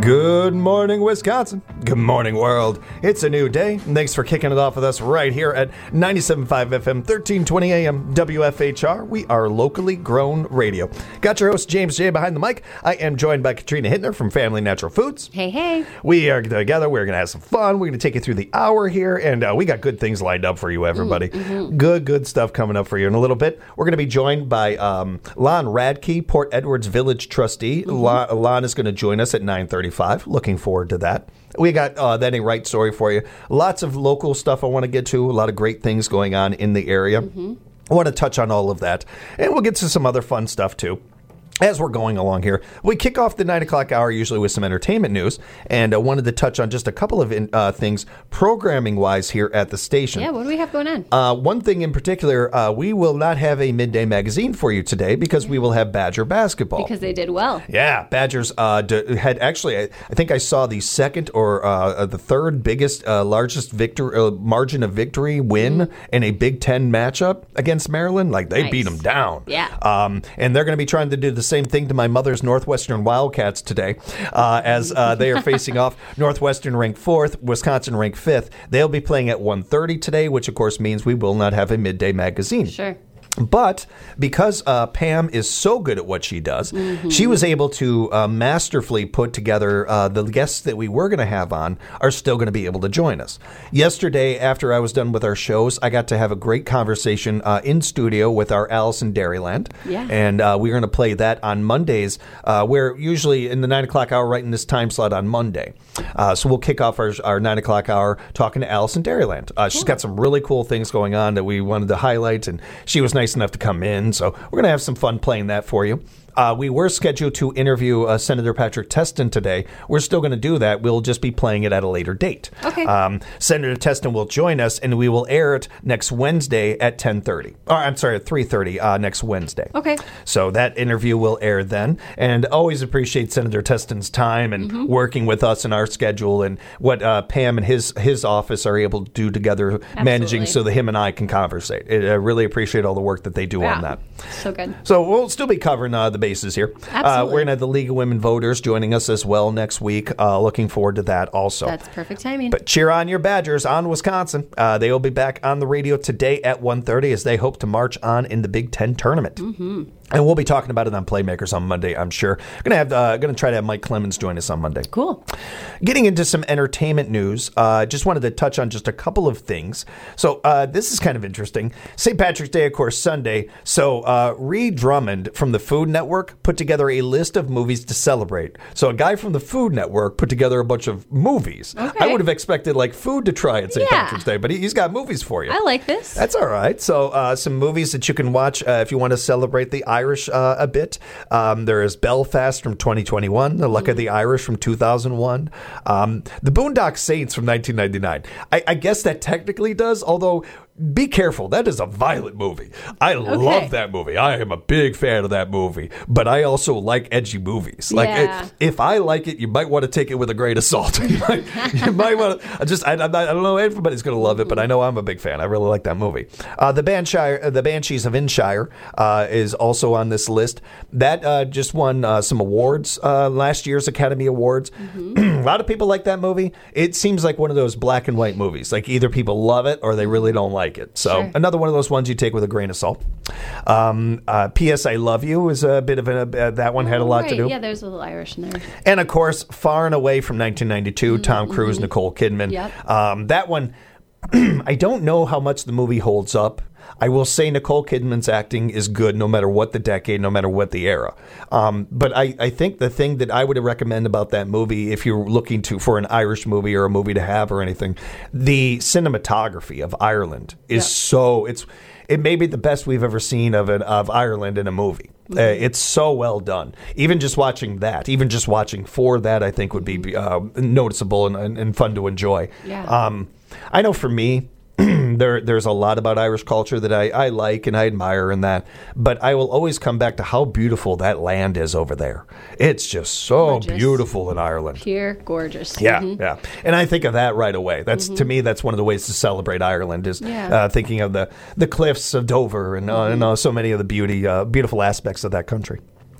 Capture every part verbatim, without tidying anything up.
Good morning, Wisconsin. Good morning, world. It's a new day, and thanks for kicking it off with us right here at ninety-seven point five F M, thirteen twenty A M, W F H R. We are locally grown radio. Got your host, James J. behind the mic. I am joined by Katrina Hittner from Family Natural Foods. Hey, hey. We are together. We're going to have some fun. We're going to take you through the hour here, and uh, we got good things lined up for you, everybody. Mm-hmm. Good, good stuff coming up for you in a little bit. We're going to be joined by um, Lon Radke, Port Edwards Village trustee. Mm-hmm. Lon, Lon is going to join us at nine thirty-five. Looking forward to that. We got uh, That Ain't Right story for you. Lots of local stuff I want to get to. A lot of great things going on in the area. Mm-hmm. I want to touch on all of that. And we'll get to some other fun stuff, too. As we're going along here, we kick off the nine o'clock hour usually with some entertainment news, and I uh, wanted to touch on just a couple of in, uh, things programming-wise here at the station. Yeah, what do we have going on? Uh, one thing in particular, uh, we will not have a midday magazine for you today because we will have Badger basketball. Because they did well. Yeah, Badgers uh, d- had actually, I, I think I saw the second or uh, the third biggest, uh, largest victor, uh, margin of victory win mm-hmm. in a Big Ten matchup against Maryland. Like, they nice. beat them down. Yeah. Um, and they're going to be trying to do the same thing to my mother's Northwestern Wildcats today, uh, as uh, they are facing off. Northwestern ranked fourth, Wisconsin ranked fifth. They'll be playing at one thirty today, which of course means we will not have a midday magazine. Sure. But because uh, Pam is so good at what she does, mm-hmm. she was able to uh, masterfully put together uh, the guests that we were going to have on are still going to be able to join us. Yesterday, after I was done with our shows, I got to have a great conversation uh, in studio with our Allison Dairyland. Yeah. And uh, we're going to play that on Mondays. Uh, we're usually in the nine o'clock hour right in this time slot on Monday. Uh, so we'll kick off our, our nine o'clock hour talking to Allison Dairyland. Uh, she's cool. got some really cool things going on that we wanted to highlight, and she was nice enough to come in, so we're going to have some fun playing that for you. Uh, we were scheduled to interview uh, Senator Patrick Testin today. We're still going to do that. We'll just be playing it at a later date. Okay. Um, Senator Testin will join us, and we will air it next Wednesday at ten thirty. Or, I'm sorry, at three thirty uh, next Wednesday. Okay. So that interview will air then. And always appreciate Senator Testin's time and mm-hmm. working with us in our schedule and what uh, Pam and his his office are able to do together, Absolutely. managing so that him and I can conversate. I really appreciate all the work that they do yeah. on that. So good. So we'll still be covering uh, the bases here. Absolutely. Uh, we're going to have the League of Women Voters joining us as well next week. Uh, looking forward to that also. That's perfect timing. But cheer on your Badgers on Wisconsin. Uh, they will be back on the radio today at one thirty as they hope to march on in the Big Ten tournament. Mm-hmm. And we'll be talking about it on Playmakers on Monday, I'm sure. Going to have, uh, going to try to have Mike Clemens join us on Monday. Cool. Getting into some entertainment news, uh, just wanted to touch on just a couple of things. So uh, this is kind of interesting. Saint Patrick's Day, of course, Sunday. So uh, Ree Drummond from the Food Network put together a list of movies to celebrate. So a guy from the Food Network put together a bunch of movies. Okay. I would have expected like food to try at Saint Yeah. Patrick's Day, but he, he's got movies for you. I like this. That's all right. So uh, some movies that you can watch uh, if you want to celebrate the Irish uh, a bit. Um, there is Belfast from twenty twenty-one, The Luck mm. of the Irish from two thousand one, um, The Boondock Saints from nineteen ninety-nine. I, I guess that technically does, although be careful. That is a violent movie. I okay. love that movie. I am a big fan of that movie, but I also like edgy movies. Like yeah. it, if I like it, you might want to take it with a grain of salt. you, might, you might want to just, I, I, I don't know, everybody's going to love it, but I know I'm a big fan. I really like that movie. Uh, the, Banshire, the Banshees of Inisherin uh, is also on this list. That uh, just won uh, some awards, uh, last year's Academy Awards. Mm-hmm. A lot of people like that movie. It seems like one of those black and white movies. Like either people love it or they really don't like it. So sure. another one of those ones you take with a grain of salt. Um, uh, P S I Love You is a bit of a, uh, that one had a lot right. to do. Yeah, there's a little Irish in there. And of course, Far and Away from nineteen ninety-two, mm-hmm. Tom Cruise, mm-hmm. Nicole Kidman. Yep. Um, that one, I don't know how much the movie holds up. I will say Nicole Kidman's acting is good no matter what the decade, no matter what the era. Um, but I, I think the thing that I would recommend about that movie, if you're looking to for an Irish movie or a movie to have or anything, the cinematography of Ireland is yeah. so it's it may be the best we've ever seen of an, of Ireland in a movie. Mm-hmm. Uh, it's so well done. Even just watching that, even just watching for that, I think would be uh, noticeable and, and, and fun to enjoy. Yeah. Um, I know for me, there, there's a lot about Irish culture that I, I like and I admire in that, but I will always come back to how beautiful that land is over there. It's just so gorgeous. Beautiful in Ireland. Pure gorgeous. Yeah, mm-hmm. yeah. And I think of that right away. That's mm-hmm. to me, that's one of the ways to celebrate Ireland is yeah. uh, thinking of the, the cliffs of Dover and, uh, mm-hmm. and uh, so many of the beauty, uh, beautiful aspects of that country.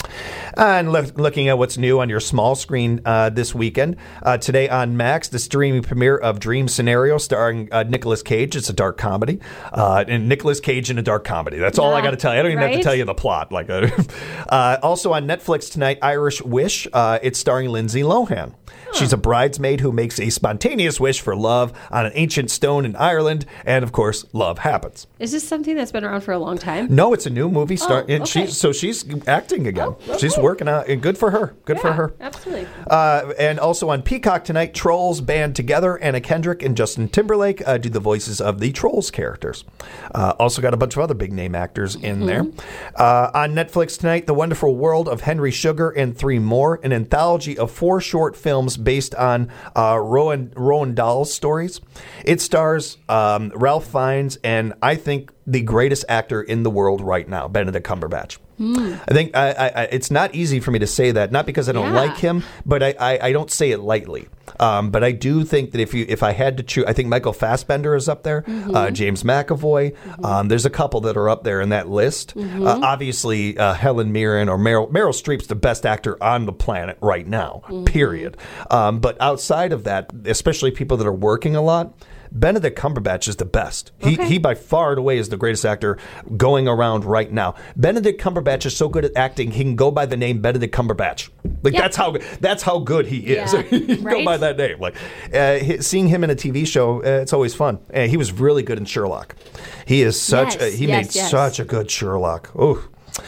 And look, looking at what's new on your small screen uh, this weekend. Uh, today on Max, the streaming premiere of Dream Scenario starring uh, Nicolas Cage. It's a dark comedy. Uh, and Nicolas Cage in a dark comedy. That's all Yeah, I got to tell you. I don't even right? have to tell you the plot. Like, uh, uh, also on Netflix tonight, Irish Wish. Uh, it's starring Lindsay Lohan. She's a bridesmaid who makes a spontaneous wish for love on an ancient stone in Ireland. And, of course, love happens. Is this something that's been around for a long time? No, it's a new movie. Star- Oh, and okay. she, so she's acting again. Oh, okay. She's working out. And good for her. Good for Yeah, her. Absolutely. Uh, and also on Peacock tonight, Trolls band together. Anna Kendrick and Justin Timberlake uh, do the voices of the Trolls characters. Uh, also got a bunch of other big name actors in Mm-hmm. there. Uh, on Netflix tonight, The Wonderful World of Henry Sugar and Three More, an anthology of four short films based on uh, Rowan, Rowan Dahl's stories. It stars um, Ralph Fiennes and I think the greatest actor in the world right now, Benedict Cumberbatch. Mm. I think I, I, I, it's not easy for me to say that, not because I don't Yeah. like him, but I, I, I don't say it lightly. Um, but I do think that if you if I had to choose, I think Michael Fassbender is up there, Mm-hmm. uh, James McAvoy. Mm-hmm. Um, there's a couple that are up there in that list. Mm-hmm. Uh, obviously, uh, Helen Mirren or Meryl Meryl Streep's the best actor on the planet right now. Mm-hmm. Period. Um, but outside of that, especially people that are working a lot. Benedict Cumberbatch is the best. He Okay. he by far and away is the greatest actor going around right now. Benedict Cumberbatch is so good at acting, he can go by the name Benedict Cumberbatch. Like Yeah. that's how that's how good he is. Yeah, he can go right? by that name. Like uh, he- seeing him in a T V show, uh, it's always fun. Uh, he was really good in Sherlock. He is such. Yes, a, he yes, made yes. such a good Sherlock. Oh.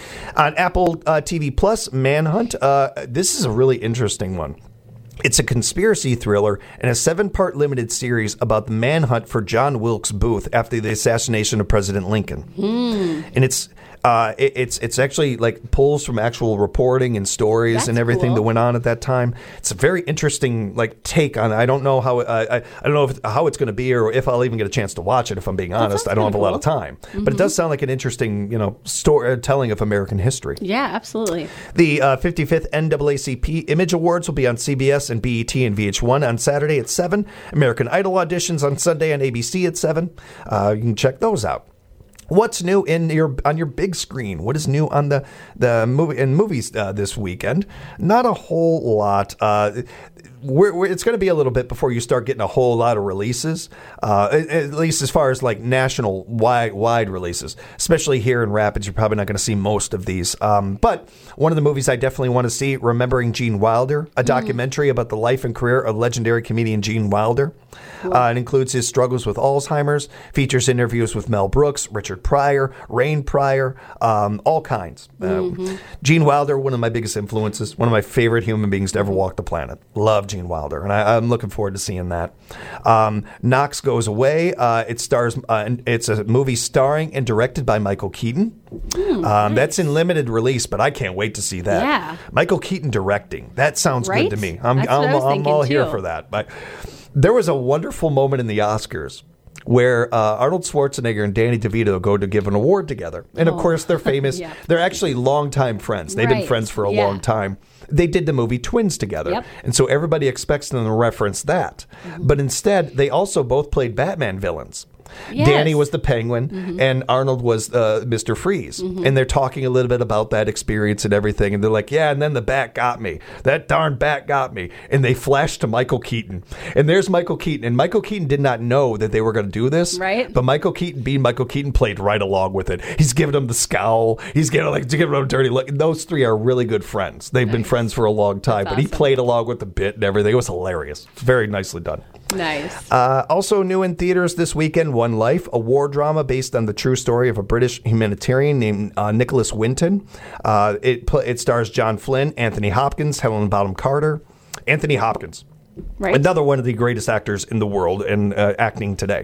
On Apple uh, T V Plus, Manhunt. Uh, this is a really interesting one. It's a conspiracy thriller and a seven-part limited series about the manhunt for John Wilkes Booth after the assassination of President Lincoln. Mm. And it's uh, it, it's it's actually like pulls from actual reporting and stories That's and everything cool. that went on at that time. It's a very interesting like take on it. I don't know how uh, I I don't know if, how it's going to be or if I'll even get a chance to watch it. If I'm being honest, sounds I don't have kinda a lot of cool. time, but it does sound like an interesting you know story telling of American history. Yeah, absolutely. The uh, fifty-fifth N double A C P Image Awards will be on C B S and B E T and V H one on Saturday at seven. American Idol auditions on Sunday on A B C at seven. Uh, you can check those out. What's new in your on your big screen? What is new on the the movie in movies uh, this weekend? Not a whole lot. Uh, we're, we're, it's going to be a little bit before you start getting a whole lot of releases. Uh, at, at least as far as like national wide wide releases, especially here in Rapids, you're probably not going to see most of these. Um, but one of the movies I definitely want to see, Remembering Gene Wilder, a documentary about the life and career of legendary comedian Gene Wilder. Uh, it includes his struggles with Alzheimer's, features interviews with Mel Brooks, Richard Pryor, Rain Pryor, um, all kinds. Uh, Mm-hmm. Gene Wilder, one of my biggest influences, one of my favorite human beings to ever walk the planet. Love Gene Wilder, and I, I'm looking forward to seeing that. Um, Knox Goes Away. Uh, it stars. Uh, it's a movie starring and directed by Michael Keaton. Mm, um, nice. That's in limited release, but I can't wait to see that. Yeah. Michael Keaton directing. That sounds Right? good to me. I'm, That's what I I'm, was I'm thinking, all here too. for that. But there was a wonderful moment in the Oscars where uh, Arnold Schwarzenegger and Danny DeVito go to give an award together. And of Oh. course, they're famous. Yeah. They're actually longtime friends. They've been Right. friends for a Yeah. long time. They did the movie Twins together. Yep. And so everybody expects them to reference that. Mm-hmm. But instead, they also both played Batman villains. Yes. Danny was the Penguin, Mm-hmm. and Arnold was uh, Mister Freeze. And they're talking a little bit about that experience and everything. And they're like, yeah, and then the bat got me. That darn bat got me. And they flash to Michael Keaton. And there's Michael Keaton. And Michael Keaton did not know that they were going to do this. Right. But Michael Keaton, being Michael Keaton, played right along with it. He's giving him the scowl. He's giving, like, giving him a dirty look. Those three are really good friends. They've been Nice. friends for a long time. That's but he awesome. played along with the bit and everything. It was hilarious. Very nicely done. Nice. Uh, also new in theaters this weekend, One Life, a war drama based on the true story of a British humanitarian named uh, Nicholas Winton. Uh, it pl- it stars John Flynn, Anthony Hopkins, Helen Bonham Carter. Anthony Hopkins, Right. another one of the greatest actors in the world in uh, acting today.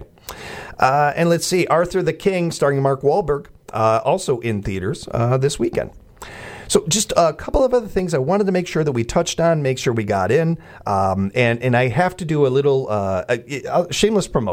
Uh, and let's see, Arthur the King, starring Mark Wahlberg, uh, also in theaters uh, this weekend. So just a couple of other things I wanted to make sure that we touched on, make sure we got in. Um, and, and I have to do a little uh, a, a shameless promotion.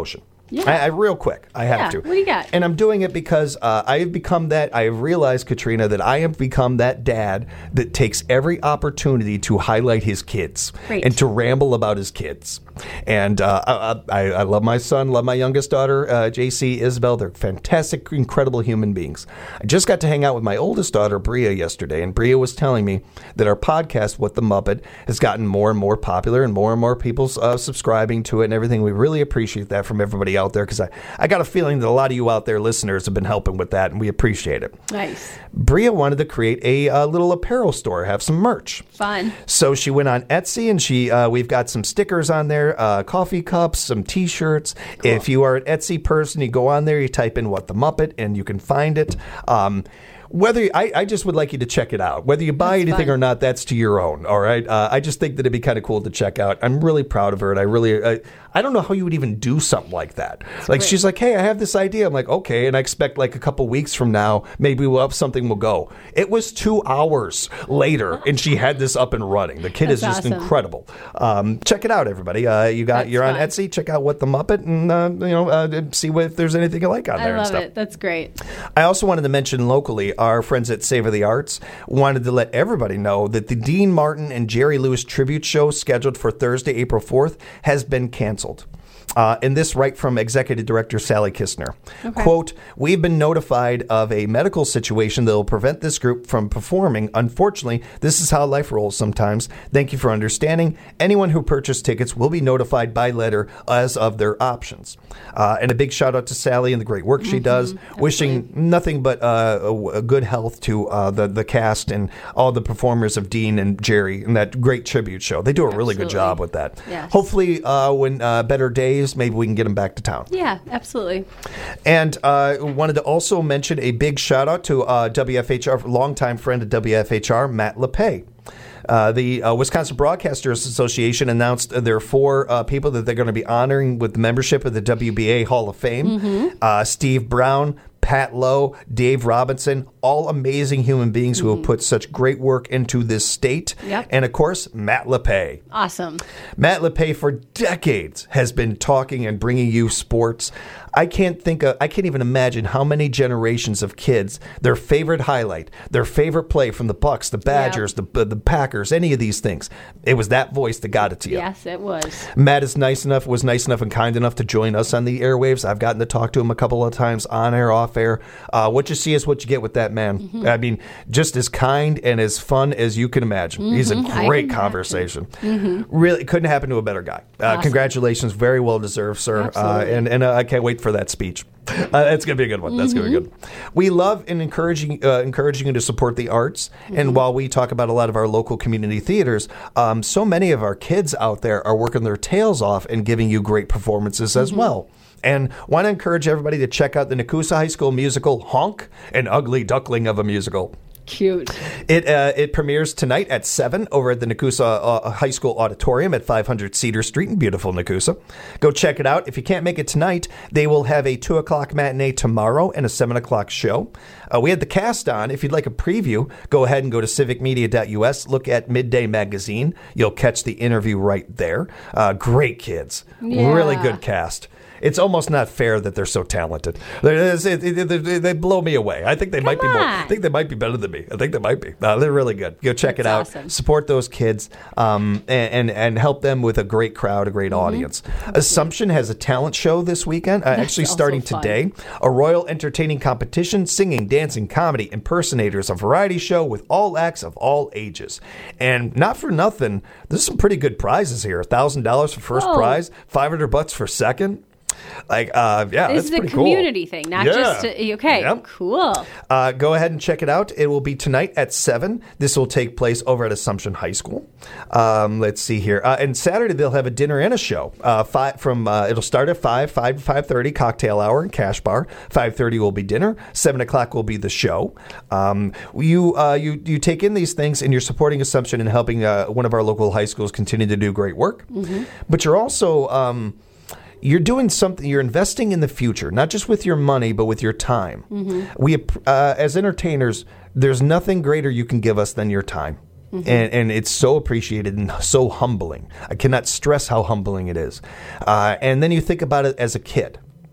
Yeah. I, I real quick. I have Yeah, to. what do you got? And I'm doing it because uh, I have become that. I have realized, Katrina, that I have become that dad that takes every opportunity to highlight his kids Great. and to ramble about his kids. And uh, I, I, I love my son, love my youngest daughter, uh, J C, Isabel. They're fantastic, incredible human beings. I just got to hang out with my oldest daughter, Bria, yesterday, and Bria was telling me that our podcast, What the Muppet, has gotten more and more popular and more and more people uh, subscribing to it and everything. We really appreciate that from everybody out there because I, I got a feeling that a lot of you out there listeners have been helping with that, and we appreciate it. Nice. Bria wanted to create a uh, little apparel store, have some merch. Fun. So she went on Etsy, and she uh, we've got some stickers on there, uh, coffee cups, some T-shirts. Cool. If you are an Etsy person, you go on there, you type in "What the Muppet," and you can find it. Um, Whether I, I just would like you to check it out. Whether you buy that's anything fun. or not, that's to your own. All right. Uh, I just think that it'd be kind of cool to check out. I'm really proud of her, and I really, I, I don't know how you would even do something like that. That's like great. She's like, "Hey, I have this idea." I'm like, "Okay," and I expect like a couple weeks from now, maybe we'll have something will go. It was two hours later, and she had this up and running. The kid that's is just awesome. incredible. Um, check it out, everybody. Uh, you got that's you're on fun. Etsy. Check out What the Muppet, and uh, you know, uh, see what, if there's anything you like on I there. love and stuff. it. That's great. I also wanted to mention locally, our friends at Savor the Arts wanted to let everybody know that the Dean Martin and Jerry Lewis tribute show scheduled for Thursday, April fourth, has been canceled. Uh, and this right from Executive Director Sally Kistner. Okay. Quote, "We've been notified of a medical situation that will prevent this group from performing. Unfortunately, this is how life rolls sometimes. Thank you for understanding. Anyone who purchased tickets will be notified by letter as of their options." Uh, and a big shout out to Sally and the great work she mm-hmm. does. Absolutely. Wishing nothing but uh, a, a good health to uh, the, the cast and all the performers of Dean and Jerry in that great tribute show. They do a really absolutely. good job with that. Yes. Hopefully, uh, when uh, better days, maybe we can get them back to town. Yeah, absolutely. And uh, wanted to also mention a big shout out to uh, W F H R, longtime friend of W F H R, Matt LePay. Uh, the uh, Wisconsin Broadcasters Association announced uh, there are four uh, people that they're going to be honoring with membership of the W B A Hall of Fame. Mm-hmm. Uh, Steve Brown, Pat Lowe, Dave Robinson, all amazing human beings mm-hmm. who have put such great work into this state. Yep. And, of course, Matt LePay. Awesome. Matt LePay for decades has been talking and bringing you sports. I can't think of, I can't even imagine how many generations of kids, their favorite highlight, their favorite play from the Bucks, the Badgers, yep. the the Packers, any of these things. It was that voice that got it to you. Yes, it was. Matt is nice enough, was nice enough and kind enough to join us on the airwaves. I've gotten to talk to him a couple of times on air, off air. Uh, what you see is what you get with that man. Mm-hmm. I mean, just as kind and as fun as you can imagine. Mm-hmm. He's a great conversation. Mm-hmm. Really, couldn't happen to a better guy. Uh, awesome. Congratulations. Very well deserved, sir. Uh, and and uh, I can't wait for that speech. Uh, that's going to be a good one. That's mm-hmm. going to be good. We love and encouraging uh, encouraging you to support the arts. Mm-hmm. And while we talk about a lot of our local community theaters, um, so many of our kids out there are working their tails off and giving you great performances mm-hmm. as well. And want to encourage everybody to check out the Nakusa High School musical, Honk, an ugly duckling of a musical. Cute. It uh, it premieres tonight at seven over at the Nakusa uh, High School Auditorium at five hundred Cedar Street in beautiful Nakusa. Go check it out. If you can't make it tonight, they will have a two o'clock matinee tomorrow and a seven o'clock show. Uh, we had the cast on. If you'd like a preview, go ahead and go to civic media dot u s. Look at Midday Magazine. You'll catch the interview right there. Uh, great kids. Yeah. Really good cast. It's almost not fair that they're so talented. They, they, they, they blow me away. I think they Come might be more. on. I think they might be better than me. I think they might be. Uh, they're really good. Go check That's it out. Awesome. Support those kids, um, and, and and help them with a great crowd, a great mm-hmm. audience. Absolutely. Assumption has a talent show this weekend. Uh, actually, starting fun. today. A royal entertaining competition, singing, dancing, comedy, impersonators, a variety show with all acts of all ages. And not for nothing, there's some pretty good prizes here. one thousand dollars for first Whoa. prize, five hundred bucks for second. Like, uh, yeah, this that's is a pretty community cool. thing, not yeah. just a, okay. Yep. Cool. Uh, go ahead and check it out. It will be tonight at seven. This will take place over at Assumption High School. Um, let's see here. Uh, and Saturday they'll have a dinner and a show. Uh, five from uh, it'll start at five, five to five thirty, cocktail hour and cash bar. Five thirty will be dinner. Seven o'clock will be the show. Um, you uh, you you take in these things and you're supporting Assumption and helping uh, one of our local high schools continue to do great work. Mm-hmm. But you're also um, You're doing something, you're investing in the future, not just with your money, but with your time. Mm-hmm. We, uh, as entertainers, there's nothing greater you can give us than your time. Mm-hmm. And, and it's so appreciated and so humbling. I cannot stress how humbling it is. Uh, and then you think about it as a kid.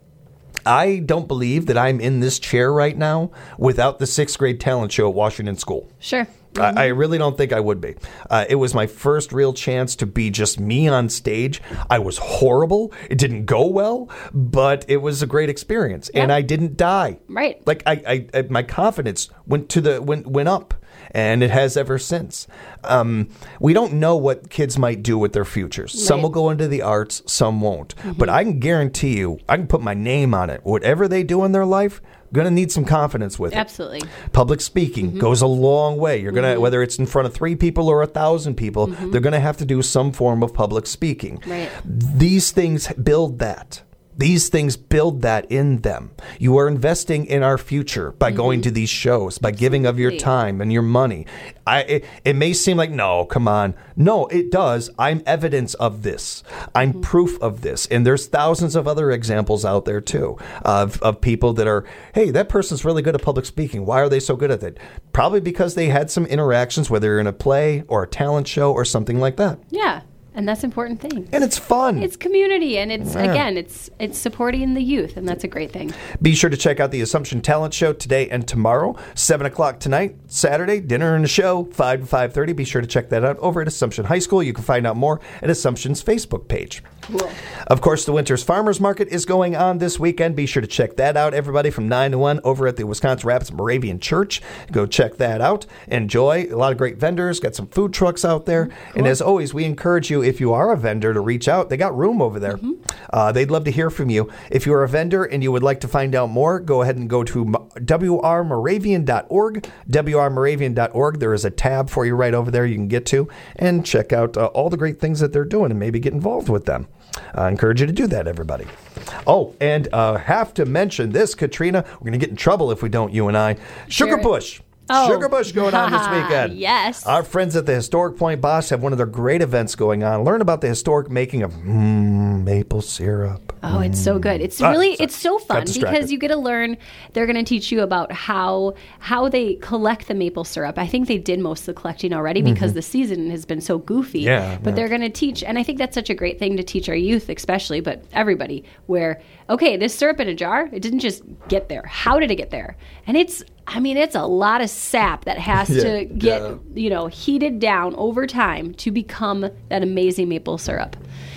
I don't believe that I'm in this chair right now without the sixth grade talent show at Washington School. Sure. I, I really don't think I would be. Uh, it was my first real chance to be just me on stage. I was horrible. It didn't go well, but it was a great experience, and Yeah. I didn't die. Right. Like I, I, I, my confidence went to the went went up, and it has ever since. Um, we don't know what kids might do with their futures. Some Right. will go into the arts, some won't. But I can guarantee you, I can put my name on it. Whatever they do in their life, going to need some confidence with it. Absolutely. Public speaking Mm-hmm. goes a long way. You're going to, whether it's in front of three people or a thousand people, they're going to have to do some form of public speaking. Mm-hmm. Right. These things build that. These things build that in them. You are investing in our future by going to these shows, by giving of your Absolutely. time and your money. I, it, it may seem like, no, come on. No, it does. I'm evidence of this. I'm proof of this. And there's thousands of other examples out there, too, of, of people that are, hey, that person's really good at public speaking. Why are they so good at it? Probably because they had some interactions, whether in a play or a talent show or something like that. Yeah. And that's an important thing. And it's fun. It's community, and it's Yeah. again, it's it's supporting the youth, and that's a great thing. Be sure to check out the Assumption Talent Show today and tomorrow, seven o'clock tonight, Saturday, dinner and a show, five to five thirty. Be sure to check that out over at Assumption High School. You can find out more at Assumption's Facebook page. Cool. Of course, the Winters Farmers Market is going on this weekend. Be sure to check that out, everybody, from nine to one over at the Wisconsin Rapids Moravian Church. Go check that out. Enjoy. A lot of great vendors. Got some food trucks out there. And as always, we encourage you, if you are a vendor, to reach out. They got room over there. Uh, they'd love to hear from you. If you're a vendor and you would like to find out more, go ahead and go to w r moravian dot org. w r moravian dot org. There is a tab for you right over there you can get to and check out uh, all the great things that they're doing and maybe get involved with them. I encourage you to do that, everybody. Oh, and uh, have to mention this, Katrina. We're going to get in trouble if we don't, you and I. Sugar Sure. Bush. Oh. Sugar Bush going on this weekend. Yes. Our friends at the Historic Point Boss have one of their great events going on. Learn about the historic making of mm, maple syrup. Oh, it's so good. It's Ah, really sorry. it's so fun Got distracted. because you get to learn. They're going to teach you about how how they collect the maple syrup. I think they did most of the collecting already because the season has been so goofy. Mm-hmm. Yeah, But yeah. they're going to teach, and I think that's such a great thing to teach our youth, especially, but everybody. Where okay, this syrup in a jar, it didn't just get there. How did it get there? And it's I mean, it's a lot of sap that has Yeah, to get yeah. you know heated down over time to become that amazing maple syrup.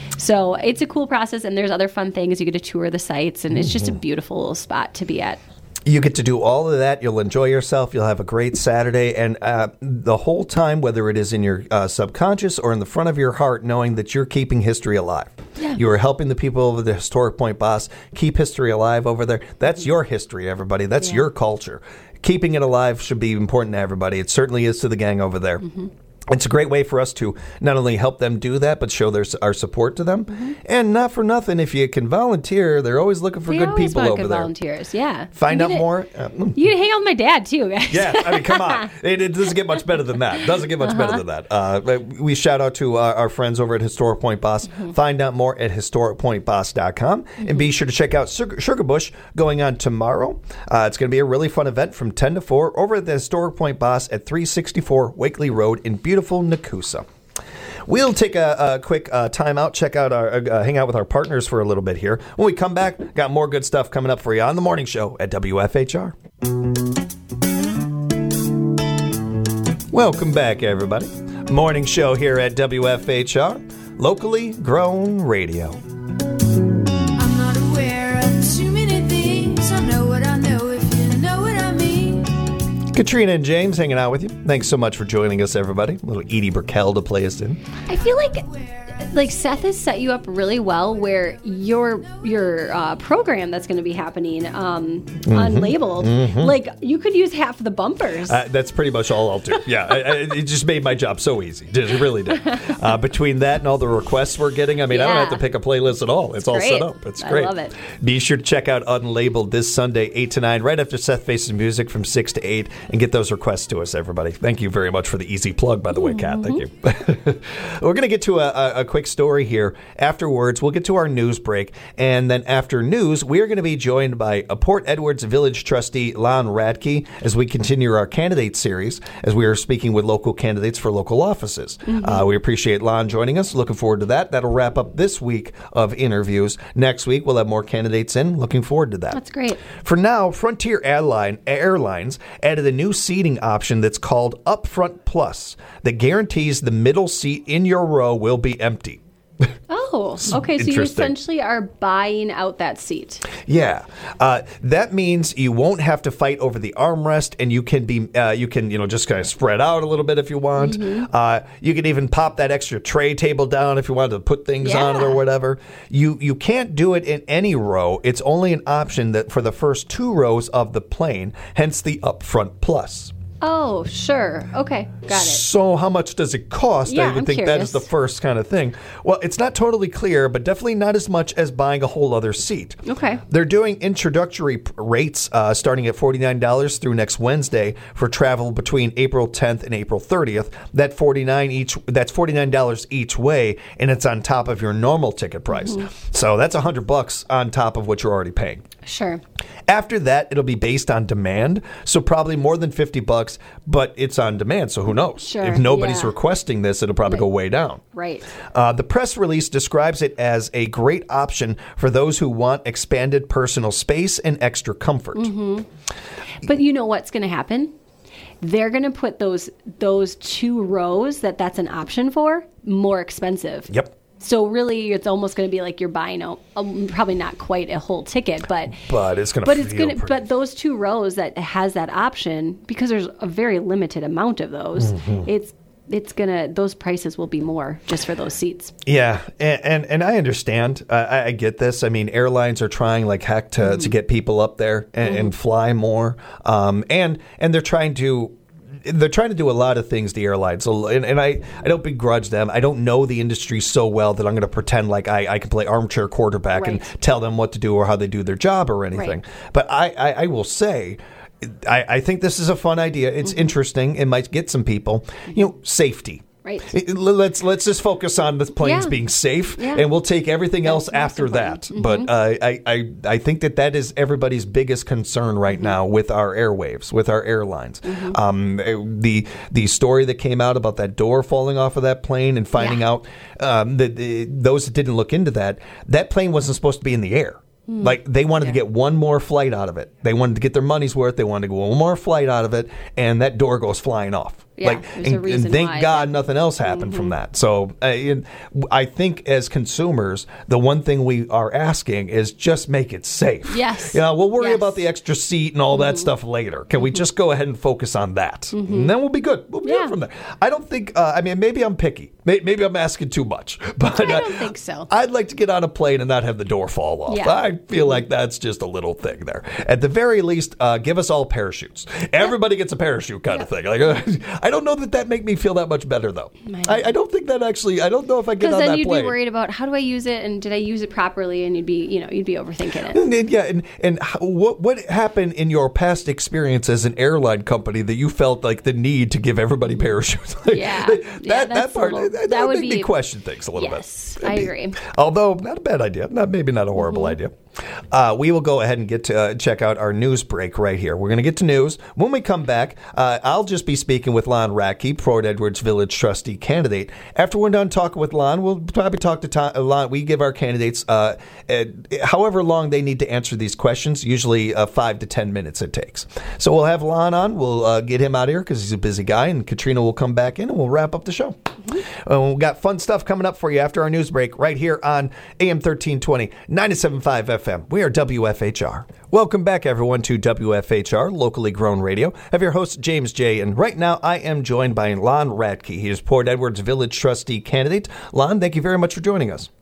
So it's a cool process, and there's other fun things. You get to tour the sites, and it's just a Mm-hmm. beautiful little spot to be at. You get to do all of that. You'll enjoy yourself. You'll have a great Saturday. And uh, the whole time, whether it is in your uh, subconscious or in the front of your heart, knowing that you're keeping history alive. Yeah. You are helping the people over the Historic Point Boss keep history alive over there. That's your history, everybody. That's Yeah. your culture. Keeping it alive should be important to everybody. It certainly is to the gang over there. Mm-hmm. It's a great way for us to not only help them do that, but show their, our support to them. Mm-hmm. And not for nothing, if you can volunteer, they're always looking for They good always people want over good there. volunteers. Yeah. Find You out get to- more. Uh, mm. You can hang out with my dad too, guys. Yeah, I mean, come on. It, it doesn't get much better than that. Doesn't get much better than that. Uh, but we shout out to uh, our friends over at Historic Point Boss. Find out more at historic point boss dot com. And be sure to check out Sugar, Sugar Bush going on tomorrow. Uh, it's going to be a really fun event from ten to four over at the Historic Point Boss at three sixty-four Wakely Road in beautiful Nakusa. We'll take a, a quick uh, time out, check out our, uh, hang out with our partners for a little bit here. When we come back, got more good stuff coming up for you on the morning show at W F H R. Welcome back, everybody. Morning show here at W F H R, locally grown radio. I'm not aware of too many things. I know what I know if you know what I mean. Katrina and James hanging out with you. Thanks so much for joining us, everybody. A little Edie Burkell to play us in. I feel like like Seth has set you up really well where your your uh, program that's going to be happening um, unlabeled, like you could use half of the bumpers. Uh, that's pretty much all I'll do. Yeah, I, I, it just made my job so easy. It really did. Uh, between that and all the requests we're getting, I mean, I don't have to Yeah. pick a playlist at all. It's all great. set up. It's I great. love it. Be sure to check out Unlabeled this Sunday, eight to nine, right after Seth Faces Music from six to eight. and get those requests to us, everybody. Thank you very much for the easy plug, by the way, Kat. Thank you. We're going to get to a, a, a quick story here. Afterwards, we'll get to our news break. And then after news, we're going to be joined by a Port Edwards Village trustee, Lon Radke, as we continue our candidate series, as we are speaking with local candidates for local offices. Mm-hmm. Uh, we appreciate Lon joining us. Looking forward to that. That'll wrap up this week of interviews. Next week, we'll have more candidates in. Looking forward to that. That's great. For now, Frontier Airline, Airlines added a new seating option that's called Upfront Plus that guarantees the middle seat in your row will be empty. Oh, okay. So you essentially are buying out that seat. Yeah, uh, that means you won't have to fight over the armrest, and you can be, uh, you can, you know, just kind of spread out a little bit if you want. Mm-hmm. Uh, you can even pop that extra tray table down if you wanted to put things yeah. on it or whatever. You you can't do it in any row. It's only an option that for the first two rows of the plane. Hence the Upfront Plus. Oh, sure. Okay. Got it. So how much does it cost? Yeah, I would I'm think curious. that is the first kind of thing. Well, it's not totally clear, but definitely not as much as buying a whole other seat. Okay. They're doing introductory p- rates uh, starting at forty-nine dollars through next Wednesday for travel between April tenth and April thirtieth. That forty-nine each. That's forty-nine dollars each way, and it's on top of your normal ticket price. Mm-hmm. So that's one hundred bucks on top of what you're already paying. Sure. After that, it'll be based on demand, so probably more than fifty bucks, but it's on demand, so who knows? Sure, if nobody's yeah. requesting this, it'll probably right. go way down. Right. Uh, the press release describes it as a great option for those who want expanded personal space and extra comfort. Mm-hmm. But you know what's going to happen? They're going to put those those two rows that that's an option for more expensive. Yep. So really, it's almost going to be like you're buying a, a probably not quite a whole ticket, but but it's going to but it's feel going to pretty. but those two rows that has that option, because there's a very limited amount of those. Mm-hmm. It's it's gonna those prices will be more just for those seats. Yeah, and and, and I understand. Uh, I, I get this. I mean, airlines are trying like heck to mm-hmm. to get people up there and, mm-hmm. and fly more, um, and and they're trying to. They're trying to do a lot of things, the airlines. So, and, and I, I don't begrudge them. I don't know the industry so well that I'm going to pretend like I, I can play armchair quarterback right. and tell them what to do or how they do their job or anything. Right. But I, I, I will say, I, I think this is a fun idea. It's mm-hmm. interesting. It might get some people. You know, safety. Right. Let's let's just focus on the planes yeah. being safe, yeah. and we'll take everything That's else after that. Mm-hmm. But uh, I, I I think that that is everybody's biggest concern right mm-hmm. now with our airwaves, with our airlines. Mm-hmm. Um, the the story that came out about that door falling off of that plane and finding yeah. out um, that uh, those that didn't look into that, that plane wasn't supposed to be in the air. Like, they wanted yeah. to get one more flight out of it. They wanted to get their money's worth. They wanted to get one more flight out of it, and that door goes flying off. Yeah, like, there's and, a reason and thank why. God nothing else happened mm-hmm. from that. So uh, in, I think as consumers, the one thing we are asking is just make it safe. Yes. You know, we'll worry yes. about the extra seat and all mm-hmm. that stuff later. Can mm-hmm. we just go ahead and focus on that? Mm-hmm. And then we'll be good. We'll be yeah. good from there. I don't think, uh, I mean, maybe I'm picky. Maybe I'm asking too much. But I don't uh, think so. I'd like to get on a plane and not have the door fall off. Yeah. I feel like that's just a little thing there. At the very least, uh, give us all parachutes. Everybody gets a parachute kind yeah. of thing. Like, uh, I don't know that that make me feel that much better, though. I, I don't think that actually, I don't know if I get on that plane. Because then you'd be worried about, how do I use it, and did I use it properly, and you'd be, you know, you'd be overthinking it. And, and, yeah, and, and how, what what happened in your past experience as an airline company that you felt like the need to give everybody parachutes? Like, yeah. that, yeah, that part, little, that, that would would make be, me question things a little yes, bit. I Be, agree. Although, not a bad idea. Not Maybe not a horrible mm-hmm. idea. Uh, we will go ahead and get to uh, check out our news break right here. We're going to get to news. When we come back, uh, I'll just be speaking with Lon Radke, Port Edwards Village trustee candidate. After we're done talking with Lon, we'll probably talk to Tom, Lon. We give our candidates uh, uh, however long they need to answer these questions, usually uh, five to ten minutes it takes. So we'll have Lon on. We'll uh, get him out of here because he's a busy guy, and Katrina will come back in, and we'll wrap up the show. Mm-hmm. Uh, we've got fun stuff coming up for you after our news break right here on A M thirteen twenty, ninety-seven point five F M. We are W F H R. Welcome back, everyone, to W F H R, locally grown radio. I have your host, James J., and right now I am joined by Lon Radke. He is Port Edwards Village trustee candidate. Lon, thank you very much for joining us.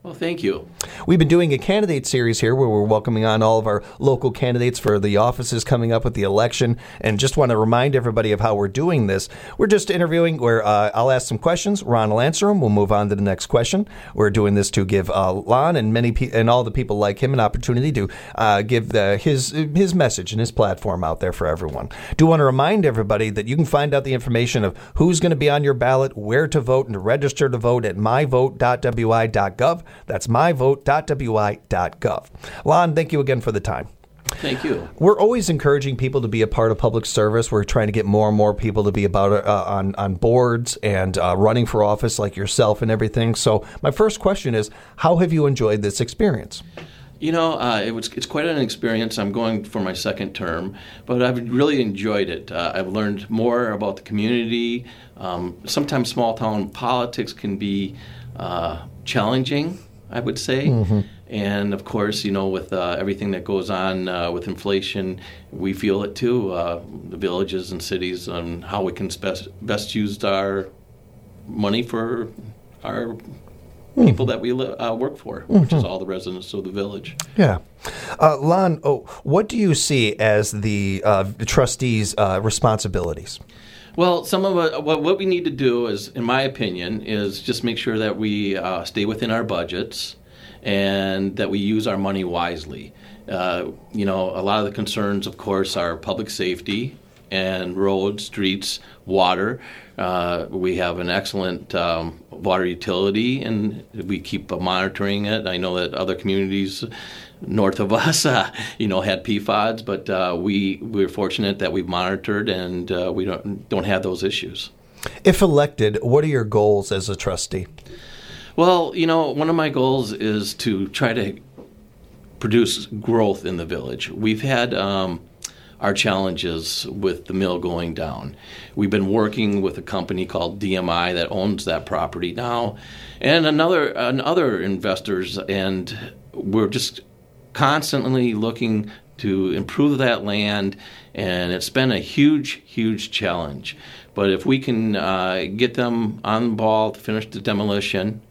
Well, thank you. We've been doing a candidate series here where we're welcoming on all of our local candidates for the offices coming up with the election. And just want to remind everybody of how we're doing this. We're just interviewing where uh, I'll ask some questions. Ron will answer them. We'll move on to the next question. We're doing this to give uh, Lon and many pe- and all the people like him an opportunity to uh, give the, his his message and his platform out there for everyone. Do want to remind everybody that you can find out the information of who's going to be on your ballot, where to vote, and to register to vote at my vote dot w i dot gov. That's my vote dot w i dot gov. Lon, thank you again for the time. Thank you. We're always encouraging people to be a part of public service. We're trying to get more and more people to be about uh, on on boards and uh, running for office like yourself and everything. So my first question is, how have you enjoyed this experience? You know, uh, it was it's quite an experience. I'm going for my second term, but I've really enjoyed it. Uh, I've learned more about the community. Um, sometimes small town politics can be uh, challenging, I would say. Mm-hmm. And of course, you know, with uh, everything that goes on uh, with inflation, we feel it too, uh, the villages and cities, on how we can best, best use our money for our people that we li- uh, work for, mm-hmm. which is all the residents of the village. Yeah. Uh, Lon, oh, what do you see as the uh, trustees' uh, responsibilities? Well, some of uh, what, what we need to do is, in my opinion, is just make sure that we uh, stay within our budgets and that we use our money wisely. Uh, you know, a lot of the concerns, of course, are public safety and roads, streets, water. Uh, we have an excellent um, water utility, and we keep uh, monitoring it. I know that other communities north of us, uh, you know, had P FODs, but uh, we we're fortunate that we've monitored and uh, we don't don't have those issues. If elected, what are your goals as a trustee? Well, you know, one of my goals is to try to produce growth in the village. We've had um, our challenges with the mill going down. We've been working with a company called D M I that owns that property now, and another and other investors, and we're just constantly looking to improve that land, and it's been a huge, huge challenge. But if we can uh, get them on the ball to finish the demolition,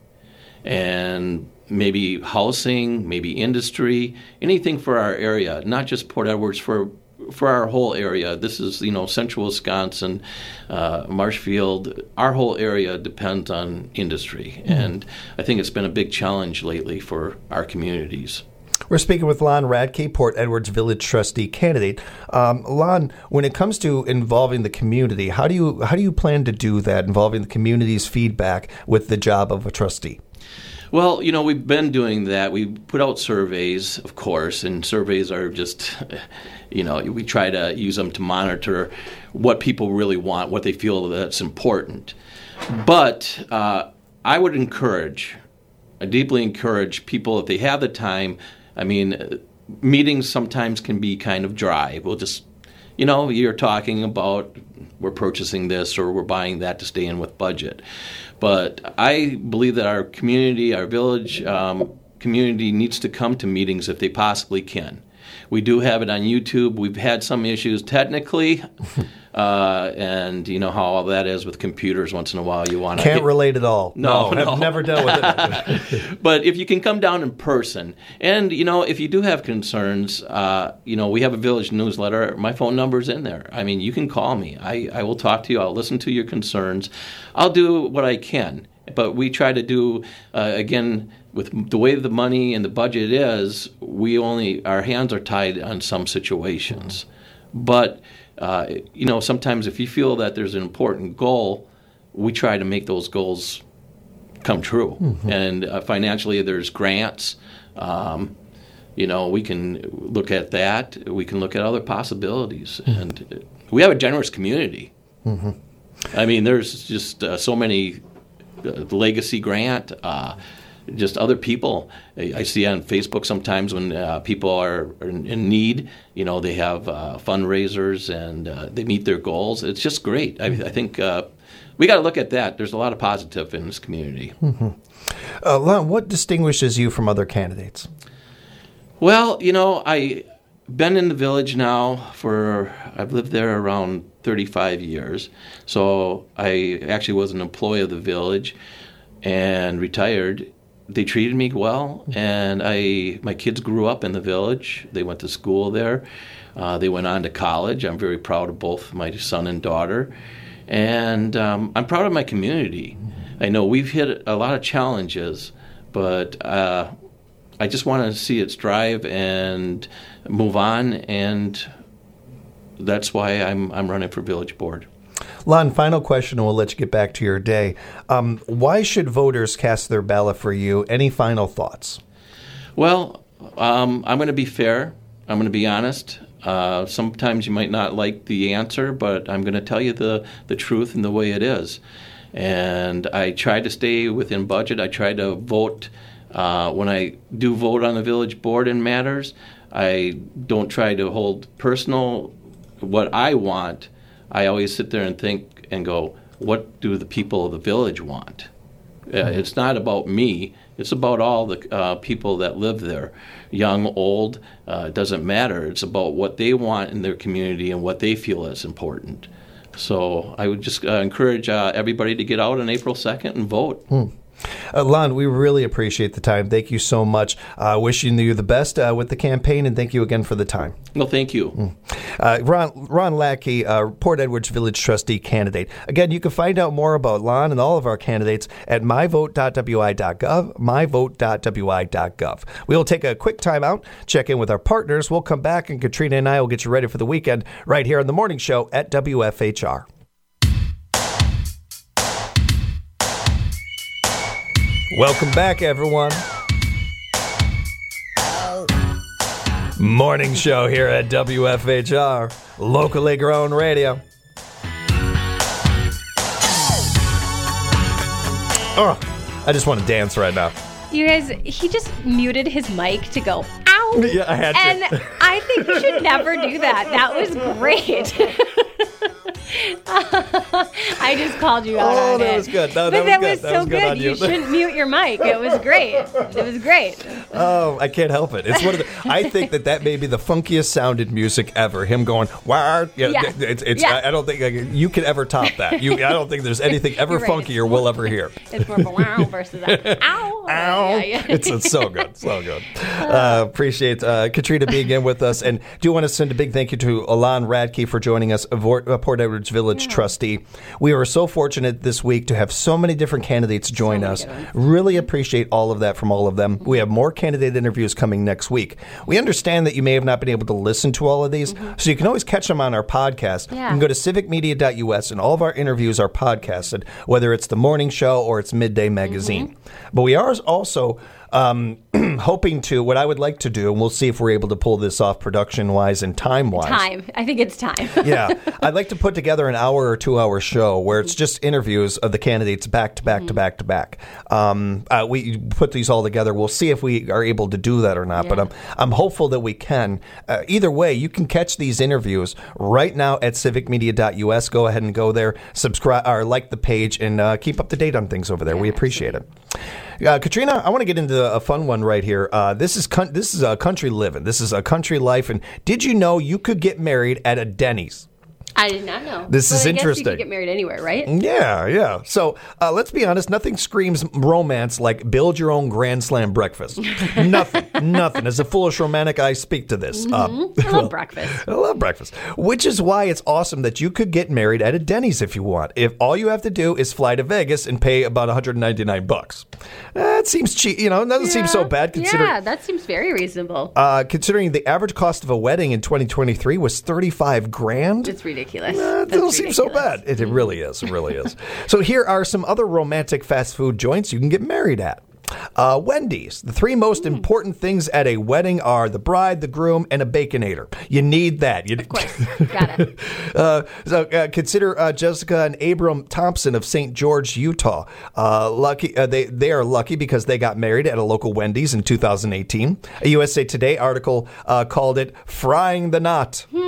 and maybe housing, maybe industry, anything for our area, not just Port Edwards, for for our whole area. This is, you know, central Wisconsin, uh, Marshfield. Our whole area depends on industry, mm-hmm. and I think it's been a big challenge lately for our communities. We're speaking with Lon Radke, Port Edwards Village Trustee candidate. Um, Lon, when it comes to involving the community, how do you how do you plan to do that, involving the community's feedback with the job of a trustee? Well, you know, we've been doing that. We put out surveys, of course, and surveys are just, you know, we try to use them to monitor what people really want, what they feel that's important. But uh, I would encourage, I deeply encourage people, if they have the time, I mean, meetings sometimes can be kind of dry. We'll just, you know, you're talking about we're purchasing this or we're buying that to stay in with budget. But I believe that our community, our village um, community needs to come to meetings if they possibly can. We do have it on YouTube. We've had some issues technically, uh, and you know how all that is with computers. Once in a while, you want to can't get, relate at all. No, no, no. I've never dealt with it. But if you can come down in person, and you know, if you do have concerns, uh, you know, we have a village newsletter. My phone number's in there. I mean, you can call me. I, I will talk to you. I'll listen to your concerns. I'll do what I can. But we try to do uh, again. With the way the money and the budget is, we only our hands are tied on some situations. But uh, you know, sometimes if you feel that there's an important goal, we try to make those goals come true. Mm-hmm. And uh, financially, there's grants. Um, you know, we can look at that. We can look at other possibilities, mm-hmm. and we have a generous community. Mm-hmm. I mean, there's just uh, so many uh, legacy grant. Uh, Just other people. I see on Facebook sometimes when uh, people are in need, you know, they have uh, fundraisers and uh, they meet their goals. It's just great. I, I think uh, we got to look at that. There's a lot of positive in this community. Mm-hmm. Uh, Lon, what distinguishes you from other candidates? Well, you know, I've been in the village now for, I've lived there around thirty-five years. So I actually was an employee of the village and retired they treated me well, and I my kids grew up in the village. They went to school there. Uh, they went on to college. I'm very proud of both my son and daughter, and um, I'm proud of my community. I know we've hit a lot of challenges, but uh, I just want to see it strive and move on, and that's why I'm I'm running for village board. Lon, final question, and we'll let you get back to your day. Um, why should voters cast their ballot for you? Any final thoughts? Well, um, I'm going to be fair. I'm going to be honest. Uh, sometimes you might not like the answer, but I'm going to tell you the, the truth and the way it is. And I try to stay within budget. I try to vote. Uh, when I do vote on the village board in matters, I don't try to hold personal what I want. I always sit there and think and go, what do the people of the village want? Uh, it's not about me. It's about all the uh, people that live there, young, old, uh, it doesn't matter. It's about what they want in their community and what they feel is important. So I would just uh, encourage uh, everybody to get out on April second and vote. Hmm. Uh, Lon, we really appreciate the time. Thank you so much. Uh, wishing you the best uh, with the campaign, and thank you again for the time. Well, thank you. Mm. Uh, Ron, Ron Lackey, uh, Port Edwards Village Trustee candidate. Again, you can find out more about Lon and all of our candidates at my vote dot w i dot gov, my vote dot w i dot gov. We will take a quick time out, check in with our partners. We'll come back, and Katrina and I will get you ready for the weekend right here on the morning show at W F H R. Welcome back, everyone. Morning show here at W F H R, locally grown radio. Oh, I just want to dance right now. You guys, he just muted his mic to go, ow. Yeah, I had to. And I think you should never do that. That was great. I just called you out Oh, on that it. was good. No, but that was that good. was That so was good good. on you you. shouldn't mute your mic. It was great. It was great. Oh, I can't help it. It's one of the. I think that that may be the funkiest sounded music ever. Him going, "Wow!" Yeah, Yeah. it's. it's Yeah. I, I don't think like, you can ever top that. You, I don't think there's anything ever You're right. funkier we'll ever hear. It's more of a wow versus a ow. Ow! Yeah, yeah. It's, it's so good, so good. Uh, appreciate uh, Katrina being in with us, and do want to send a big thank you to Alon Radke for joining us, a Vor- a Port Edwards Village Yeah. trustee. We were so fortunate this week to have so many different candidates join many us. good ones. Really appreciate all of that from all of them. We have more candidate interviews coming next week. We understand that you may have not been able to listen to all of these, so you can always catch them on our podcast. Yeah. You can go to civic media dot u s, and all of our interviews are podcasted, whether it's the morning show or it's Midday Magazine. But we are also um, hoping to, what I would like to do, and we'll see if we're able to pull this off production-wise and time-wise. Time. I think it's time. Yeah. I'd like to put together an hour or two-hour show where it's just interviews of the candidates back to back to back to back. Um, uh, we put these all together. We'll see if we are able to do that or not, but Yeah. I'm, I'm hopeful that we can. Uh, either way, you can catch these interviews right now at civic media dot u s. Go ahead and go there, subscribe, or like the page, and uh, keep up to date on things over there. Yeah, we appreciate it. Uh, Katrina, I want to get into a fun one right here. Uh, this is con- this is a country living. This is a country life. And did you know you could get married at a Denny's? I did not know. This But is I guess interesting. you could get married anywhere, right? Yeah, yeah. So uh, let's be honest. Nothing screams romance like build your own Grand Slam breakfast. nothing, nothing. As a foolish romantic, I speak to this. Um, I love breakfast. I love breakfast, which is why it's awesome that you could get married at a Denny's if you want. If all you have to do is fly to Vegas and pay about one hundred ninety-nine bucks. That seems cheap. You know, it doesn't seem so bad considering. Yeah, that seems very reasonable. Uh, considering the average cost of a wedding in twenty twenty-three was thirty-five grand. It's ridiculous. Uh, it That's doesn't seem so ridiculous. bad. It, it really is. It really is. So here are some other romantic fast food joints you can get married at. Uh, Wendy's. The three most Mm. important things at a wedding are the bride, the groom, and a Baconator. You need that. You, Of course. Got it. uh, so uh, consider uh, Jessica and Abram Thompson of Saint George, Utah. Uh, lucky uh, they they are lucky because they got married at a local Wendy's in two thousand eighteen. A U S A Today article uh, called it "Frying the Knot." Hmm.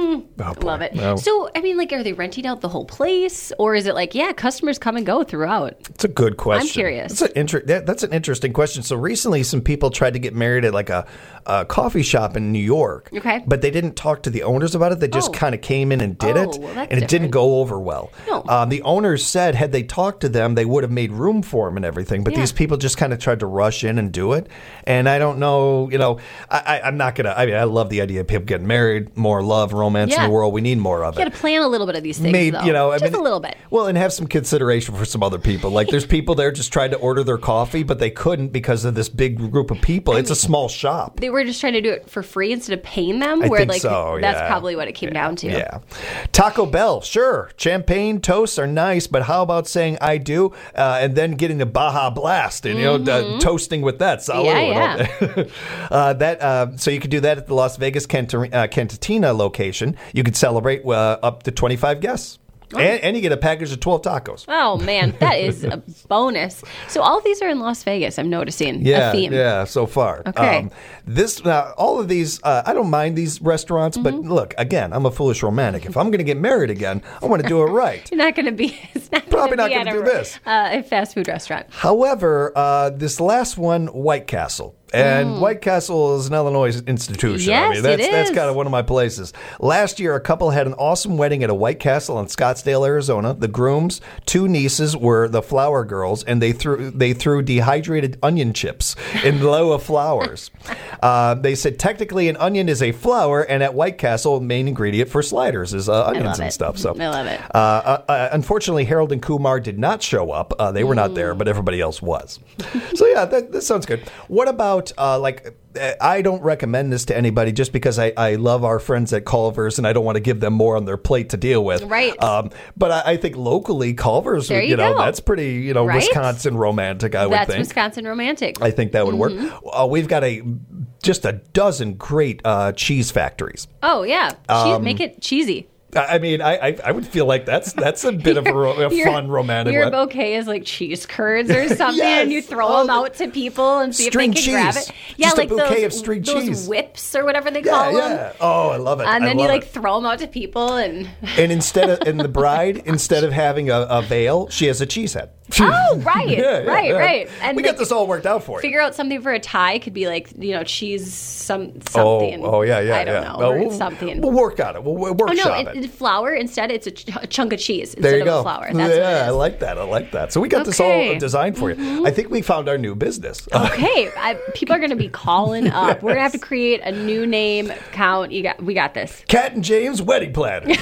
Oh, boy. Love it. No. So, I mean, like, are they renting out the whole place, or is it like, yeah, customers come and go throughout? It's a good question. I'm curious. That's an, inter- that, that's an interesting question. So recently, some people tried to get married at like a, a coffee shop in New York. Okay. But they didn't talk to the owners about it. They just Oh. kind of came in and did Oh, it, well, that's and it didn't different. go over well. No. Um, the owners said had they talked to them, they would have made room for them and everything. But Yeah. these people just kind of tried to rush in and do it. And I don't know. You know, I, I, I'm not gonna. I mean, I love the idea of people getting married, more love, romance Yeah. in the world. We need more of You it. got to plan a little bit of these things, Maybe, though. you know, I just mean, a little bit. Well, and have some consideration for some other people. Like, there's people there just trying to order their coffee, but they couldn't because of this big group of people. It's a small shop. They were just trying to do it for free instead of paying them. I where think like so, that's yeah. probably what it came down to. Yeah. Taco Bell, sure. Champagne toasts are nice, but how about saying I do uh, and then getting a Baja Blast and, you know, uh, toasting with that? Salud. Yeah, yeah. uh, that, uh, so you could do that at the Las Vegas Cant- uh, Cantina location. You could celebrate uh, up to twenty-five guests. And, and you get a package of twelve tacos. Oh man, that is a bonus. So all of these are in Las Vegas. I'm noticing Yeah, a theme. yeah, so far. Okay. this, uh, all of these, uh, I don't mind these restaurants, but Mm-hmm. look, again, I'm a foolish romantic. If I'm going to get married again, I want to do it right. You're not going to be. It's not Probably gonna not be gonna at do a, this. Uh, a fast food restaurant. However, uh, this last one, White Castle. And White Castle is an Illinois institution. I Mm. Yes, mean, that's it that's is. kind of one of my places. Last year, a couple had an awesome wedding at a White Castle in Scottsdale, Arizona. The groom's two nieces were the flower girls, and they threw they threw dehydrated onion chips in lieu of flowers. uh, they said technically an onion is a flower, and at White Castle, the main ingredient for sliders is uh, onions love and it. stuff. So I love it. Uh, uh, uh, unfortunately, Harold and Kumar did not show up. Uh, they were not Mm. there, but everybody else was. So yeah, that, that sounds good. What about uh, like? I don't recommend this to anybody just because I, I love our friends at Culver's and I don't want to give them more on their plate to deal with. Right. Um, but I, I think locally, Culver's, There you, you know, go. that's pretty, you know, Right? Wisconsin romantic, I would That's think. Wisconsin romantic. I think that would Mm-hmm. work. Uh, we've got a just a dozen great uh, cheese factories. oh yeah, Cheese, Um, make it cheesy. I I mean, I, I I would feel like that's that's a bit of a, ro- a Your- fun romantic Your one. bouquet is like cheese curds or something, Yes. and you throw Oh, them the- out to people and see if they string can grab cheese. it. Yeah, Just a like bouquet those, of string those cheese. whips or whatever they yeah, call yeah. them. Oh, I love it. And I then you love like it. throw them out to people, and And instead of and the bride, instead of having a, a veil, she has a cheese head. oh right, Yeah, yeah, right, yeah. right. And we they got this all worked out for you. figure out something for a tie. Could be like you know cheese some Oh, something. oh yeah, yeah, I don't yeah. know, Oh, or we'll, something. We'll work on it. We'll, we'll Oh no! workshop It, it. it- flour instead. It's a, ch- a chunk of cheese instead There you of go. a flour. That's yeah, what it I is. like that. I like that. So we got this Okay. Mm-hmm. all designed for you. I think we found our new business. Okay, I, people are going to be calling up. We're going to have to create a new name account. You got, we got this. Cat and James wedding planner.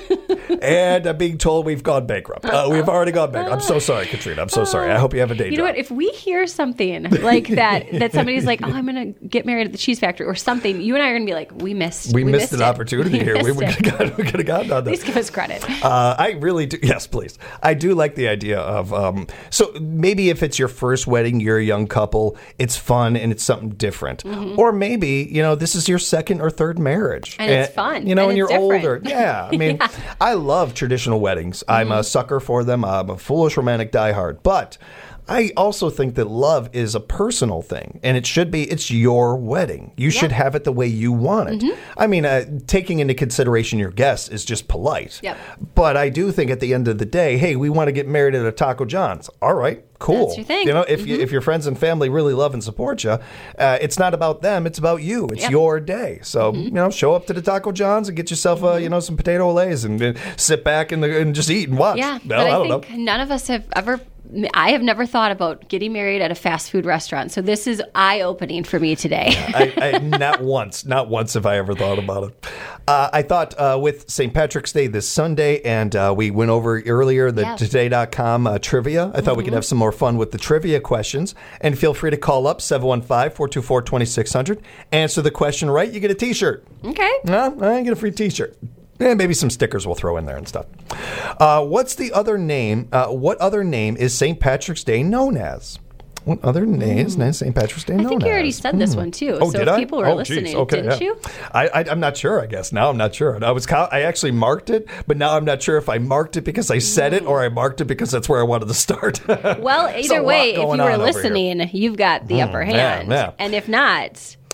And I'm being told we've gone bankrupt. Uh, we've already gone bankrupt. I'm so sorry, Katrina. I'm so sorry. I hope you have a day You know job. what? If we hear something like that, that somebody's like, "Oh, I'm going to get married at the cheese factory" or something, you and I are going to be like, "We missed. we, missed, an it. opportunity We here. We, missed we it. could have got, we could have gotten on Please this. give us credit." Uh, I really do. Yes, please. I do like the idea of. Um, so maybe if it's your first wedding, you're a young couple, it's fun and it's something different. Mm-hmm. Or maybe you know this is your second or third marriage, And it's fun, You know, and and, it's you're different. older. Yeah, I mean, Yeah. I love traditional weddings. I'm Mm-hmm. a sucker for them. I'm a foolish romantic diehard, but. I also think that love is a personal thing, and it should be. It's your wedding. You should have it the way you want it. Mm-hmm. I mean, uh, taking into consideration your guests is just polite. Yep. But I do think at the end of the day, hey, we want to get married at a Taco John's. All right, cool. That's your thing. You know, if you, if your friends and family really love and support you, uh, it's not about them. It's about you. It's Yep. your day. So you know, show up to the Taco John's and get yourself, uh, you know, some potato olays and uh, sit back and, and just eat and watch. Yeah, Well, but I I, don't think know. none of us have ever. I have never thought about getting married at a fast food restaurant, so this is eye opening for me today. I, I, not once, not once have I ever thought about it. Uh, I thought uh, with Saint Patrick's Day this Sunday, and uh, we went over earlier the Yeah. today dot com uh, trivia. I thought we could have some more fun with the trivia questions. And feel free to call up seven one five, four two four, two six zero zero. Answer the question right, you get a T-shirt. Okay. No, I get a free T-shirt. And maybe some stickers we'll throw in there and stuff. Uh, what's the other name? Uh, what other name is Saint Patrick's Day known as? What other name is Saint Patrick's Day I known think you already as? said this one too. Oh, so did if I? people were Oh, geez. listening, Okay, didn't yeah. you? I, I, I'm not sure. I guess now I'm not sure. I was I actually marked it, but now I'm not sure if I marked it because I said it or I marked it because that's where I wanted to start. Well, There's a either lot way, if you going were on over here. listening, you've got the upper yeah, hand. yeah. And if not,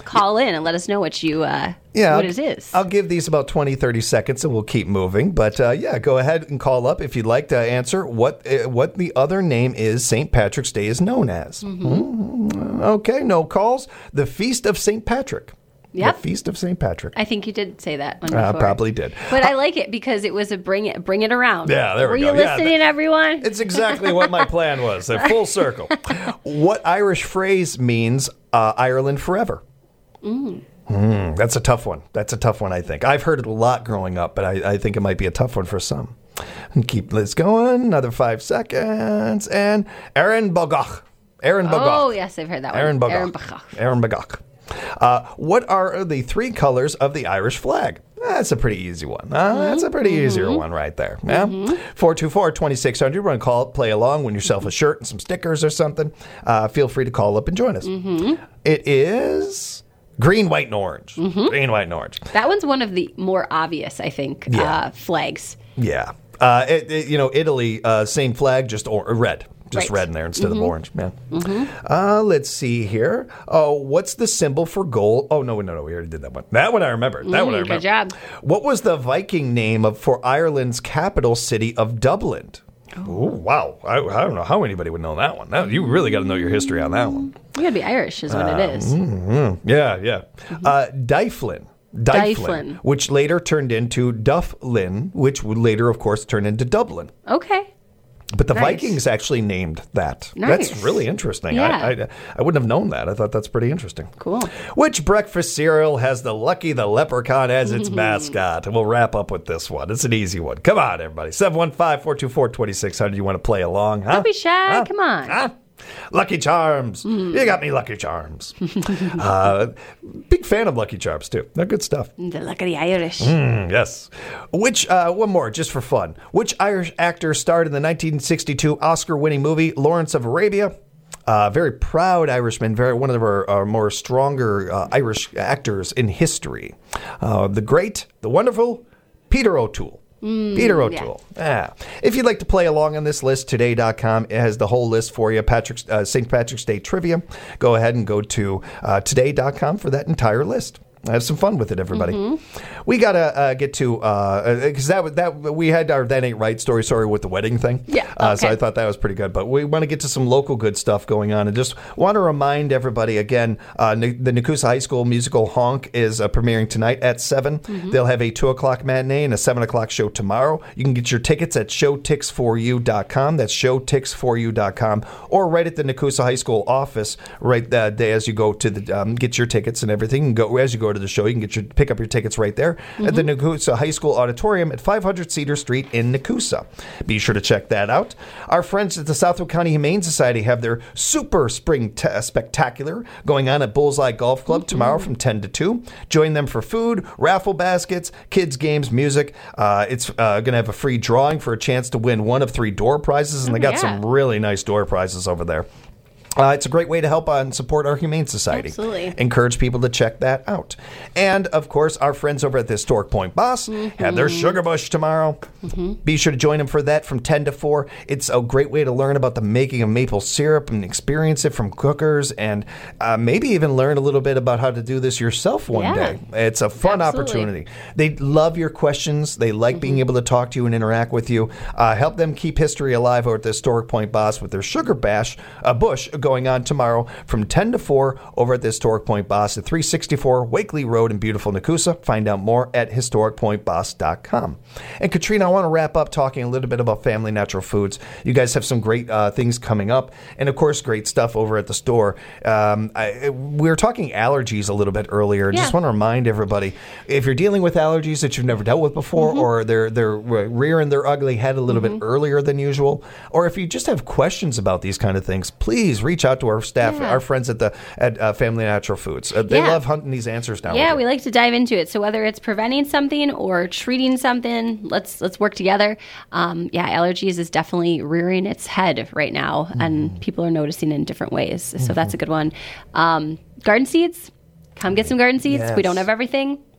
call in and let us know what you uh, Yeah, what I'll- it is. I'll give these about twenty, thirty seconds and we'll keep moving. But uh, yeah, go ahead and call up if you'd like to answer what uh, what the other name is Saint Patrick's Day is known as. Mm, Okay, no calls. The Feast of Saint Patrick. Yep. The Feast of Saint Patrick. I think you did say that one Uh, before. probably did. But I like it because it was a bring it bring it around. Yeah, there we Were go. you Yeah, listening, that- everyone? It's exactly what my plan was. A full circle. What Irish phrase means uh, Ireland forever? Mm, that's a tough one. That's a tough one, I think. I've heard it a lot growing up, but I, I think it might be a tough one for some. And keep this going. Another five seconds. And Aaron Bogach. Aaron Bogach. Oh, yes, I've heard that Aaron one. Bogach. Aaron Bogach. Aaron Bogach. Uh, what are the three colors of the Irish flag? That's a pretty easy one. Uh, That's a pretty easier one right there. Yeah. four two four, two six zero zero. Run call, play along, win yourself a shirt and some stickers or something. Uh, feel free to call up and join us. It is green, white, and orange. Green, white, and orange. That one's one of the more obvious, I think, Yeah. uh, flags. Yeah. Uh, it, it- you know, Italy, uh, same flag, just or- red. Just Right. red in there instead of orange. Yeah. Uh, let's see here. Oh, what's the symbol for gold? Oh, no, no, no. We already did that one. That one I remember. That one I Mm, remember. good job. What was the Viking name of for Ireland's capital city of Dublin? Oh, wow. I, I don't know how anybody would know that one. That, you really got to know your history on that one. You gotta be Irish, is what it is. Yeah, yeah. Uh, Dyflin. Dyflin, Dyflin. which later turned into Dufflin, which would later, of course, turn into Dublin. Okay. But the Nice. Vikings actually named that. Nice. That's really interesting. Yeah. I, I, I wouldn't have known that. I thought that's pretty interesting. Cool. Which breakfast cereal has the Lucky the Leprechaun as its mascot? And we'll wrap up with this one. It's an easy one. Come on, everybody. seven one five, four two four, two six zero zero. You want to play along? Huh? Don't be shy. Huh? Come on. Huh? Lucky Charms. You got me Lucky Charms. uh, big fan of Lucky Charms, too. They're good stuff. The luck of the Irish. Mm, yes. Which, uh, one more, just for fun. Which Irish actor starred in the nineteen sixty-two Oscar-winning movie Lawrence of Arabia? Uh, very proud Irishman, very one of our, our more stronger uh, Irish actors in history. Uh, the great, the wonderful Peter O'Toole. Peter O'Toole. Yeah. If you'd like to play along on this list, today dot com it has the whole list for you. Patrick's uh, Saint Patrick's Day trivia. Go ahead and go to uh, today dot com for that entire list. Have some fun with it, everybody. Mm-hmm. We gotta uh, get to because that was that we had our that ain't right story story with the wedding thing. Yeah, Uh, so okay. I thought that was pretty good. But we want to get to some local good stuff going on, and just want to remind everybody again: uh, N- the Nakusa High School musical Honk is uh, premiering tonight at seven. Mm-hmm. They'll have a two o'clock matinee and a seven o'clock show tomorrow. You can get your tickets at show tix for you dot com. That's show tix for you dot com, or right at the Nakusa High School office right that day as you go to the um, get your tickets and everything. And go as you go to the show, you can get your pick up your tickets right there at the Nakusa High School Auditorium at five hundred Cedar Street in Nakusa. Be sure to check that out. Our friends at the Southwood County Humane Society have their Super Spring t- Spectacular going on at Bullseye Golf Club tomorrow from ten to two. Join them for food, raffle baskets, kids games, music. Uh, it's uh, going to have a free drawing for a chance to win one of three door prizes, and they got yeah. some really nice door prizes over there. Uh, it's a great way to help uh, and support our Humane Society. Absolutely. Encourage people to check that out. And, of course, our friends over at the Historic Point Boss have their Sugar Bush tomorrow. Be sure to join them for that from ten to four. It's a great way to learn about the making of maple syrup and experience it from cookers, and uh, maybe even learn a little bit about how to do this yourself one Yeah. day. It's a fun Absolutely. opportunity. They love your questions. They like being able to talk to you and interact with you. Uh, help them keep history alive over at the Historic Point Boss with their Sugar Bash uh, Bush going on tomorrow from ten to four over at the Historic Point Boss at three sixty-four Wakely Road in beautiful Nakusa. Find out more at historic point boss dot com. And Katrina, I want to wrap up talking a little bit about Family Natural Foods. You guys have some great uh, things coming up, and of course, great stuff over at the store. Um, I, we were talking allergies a little bit earlier. Yeah. Just want to remind everybody, if you're dealing with allergies that you've never dealt with before, or they're they're rearing their ugly head a little bit earlier than usual, or if you just have questions about these kind of things, please reach out to our staff, Yeah. our friends at the at uh, Family Natural Foods. Uh, they Yeah. love hunting these answers down. Yeah, with we you. like to dive into it. So whether it's preventing something or treating something, let's let's work together. Um, yeah, allergies is definitely rearing its head right now, Mm-hmm. and people are noticing in different ways. So that's a good one. Um, garden seeds, come get some garden seeds. We don't Yes. have everything.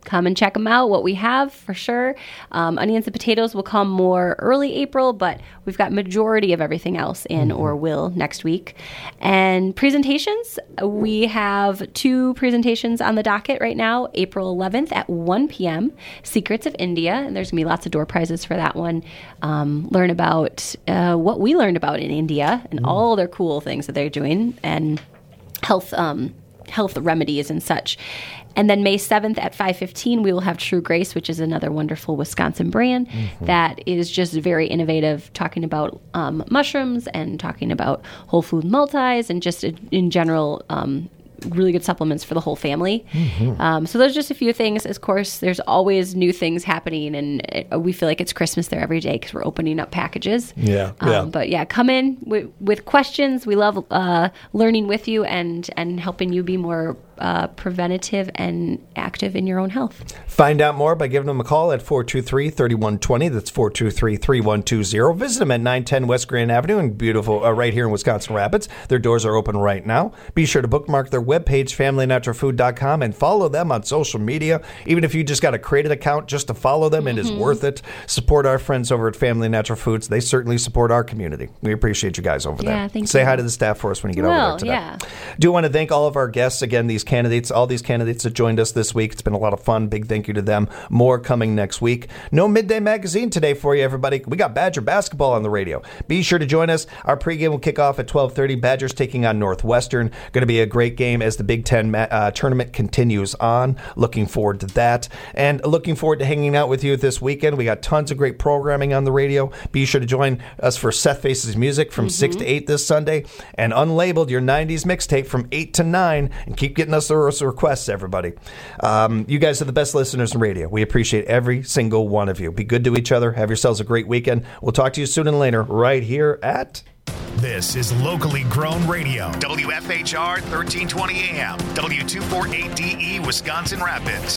come and check them out, what we have for sure. Um, onions and potatoes will come more early April, but we've got majority of everything else in mm-hmm. or will next week. And presentations, we have two presentations on the docket right now, April eleventh at one p.m., Secrets of India, and there's going to be lots of door prizes for that one. Um, learn about uh, what we learned about in India and mm. all their cool things that they're doing, and health um, health remedies and such. And then May seventh at five fifteen, we will have True Grace, which is another wonderful Wisconsin brand mm-hmm. that is just very innovative, talking about um, mushrooms and talking about whole food multis and just in general um, really good supplements for the whole family. Mm-hmm. Um, so those are just a few things. Of course, there's always new things happening, and it, we feel like it's Christmas there every day because we're opening up packages. Yeah, um, yeah. But yeah, come in with, with questions. We love uh, learning with you and, and helping you be more uh, preventative and active in your own health. Find out more by giving them a call at four two three, three one two zero. That's four two three, three one two zero. Visit them at nine ten West Grand Avenue in beautiful, uh, right here in Wisconsin Rapids. Their doors are open right now. Be sure to bookmark their webpage, family natural food dot com, and follow them on social media. Even if you just got a created account just to follow them, mm-hmm. it is worth it. Support our friends over at Family Natural Foods. They certainly support our community. We appreciate you guys over there. Yeah, thank Say you. hi to the staff for us when you get well, over there today. Yeah. Do want to thank all of our guests, again, these candidates, all these candidates that joined us this week. It's been a lot of fun. Big thank you to them. More coming next week. No Midday Magazine today for you, everybody. We got Badger basketball on the radio. Be sure to join us. Our pregame will kick off at twelve thirty. Badgers taking on Northwestern. Going to be a great game as the Big Ten uh, tournament continues on. Looking forward to that. And looking forward to hanging out with you this weekend. We got tons of great programming on the radio. Be sure to join us for Seth Faces Music from mm-hmm. six to eight this Sunday. And Unlabeled, your nineties mixtape from eight to nine. And keep getting us those requests, everybody. Um, you guys are the best listeners in radio. We appreciate every single one of you. Be good to each other. Have yourselves a great weekend. We'll talk to you soon and later right here at... This is locally grown radio. W F H R thirteen twenty A M. W two forty-eight D E, Wisconsin Rapids.